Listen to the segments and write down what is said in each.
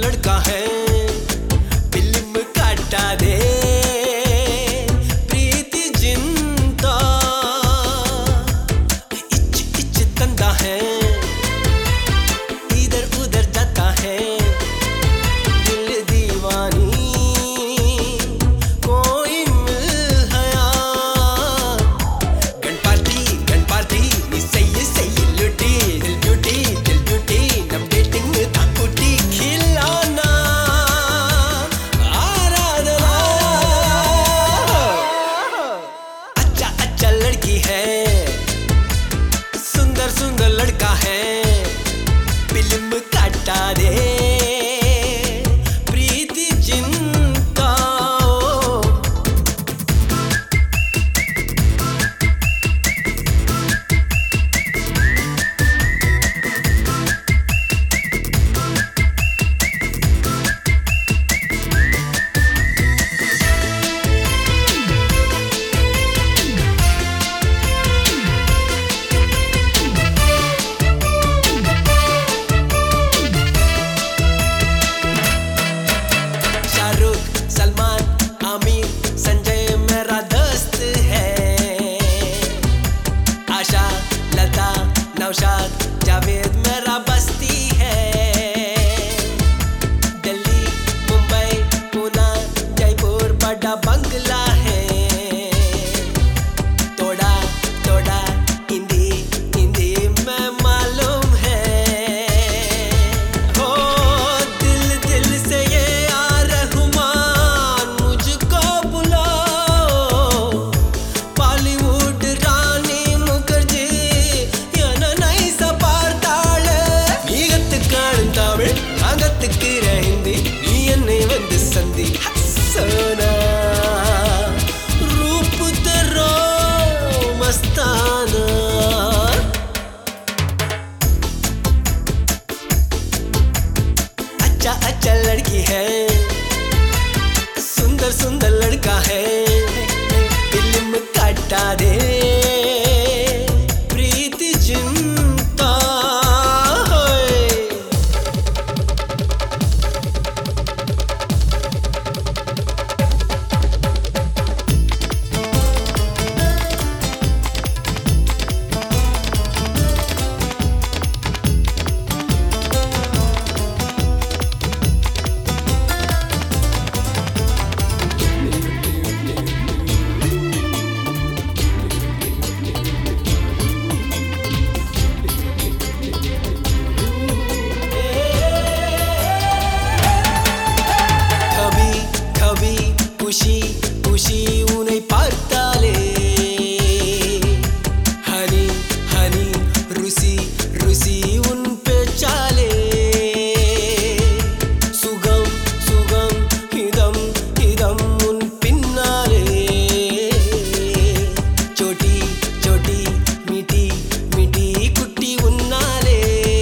लड़का है फिल्म काटा दे प्रीति जिंदा इच इच तंदा है इधर उधर जाता है दिल दीवानी कोई मिल हया गन पार्टी नी सही लुटी दिल ब्यूटी नम डेटिंग ताकुटी खिलौना आराधना अच्छा लड़की है सुंदर लड़का है फिल्म काटा दे प्रीति चिंता शाहरुख सलमान आमिर संजय मेरा दोस्त है आशा लता नौशाद जावेद मेरा बस्ती है दिल्ली मुंबई पुणे जयपुर बड़ा बंगला है थोड़ा हिंदी में मालूम है हो दिल से ये रहमान मुझको बुलाओ बॉलीवुड रानी मुखर्जी नहीं सपार्ताल நீகத்து காணும் தமிழ் அகத்துக்கிற ஹிந்தி நீ என்னை வந்து சந்தி சோனா रूप तेरा मस्ताना अच्छा लड़की है सुंदर लड़का है फिल्म काटा दे प्रीति चिंता कभी खुशी उन्हें பார்த்தாலே हनी रुसी उन पे चाले सुगम இதம் उन पिन्नाले छोटी मीठी कुट्टी उन्नाले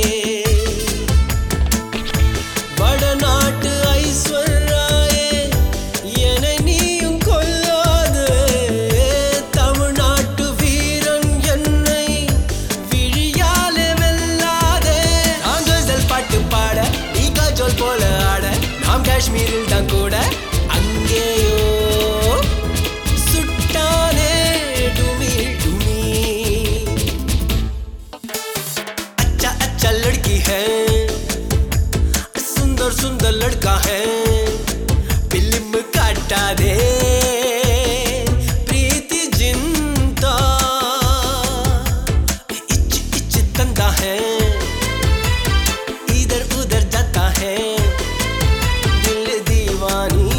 வடநாட்டு ஐஸ்வர்யாயே என்னை நீயும் கொல்லாதே தமிழ்நாட்டு வீரன் என்னை விழியாலே வெல்லாதே நான் கசல் பாட்டு பாட நீ காஜோல் போல ஆட நாம் காஷ்மீரில் தான் கூட அங்கேயோ சுட்டானே டுமி अच्छा लड़की है सुंदर लड़का है फिल्म काटा दे प्रीति जिंदा इच तंदा है इधर उधर जाता है दिल दीवानी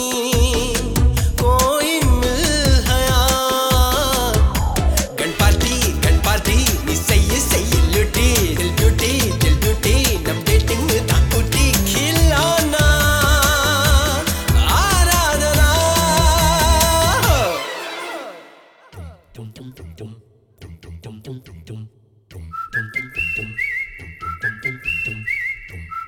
कोई मिल हया गन पार्टी नी सही लुटी दिल ब्यूटी नम डेटिंग ताकुटी खिलौना आराधना dum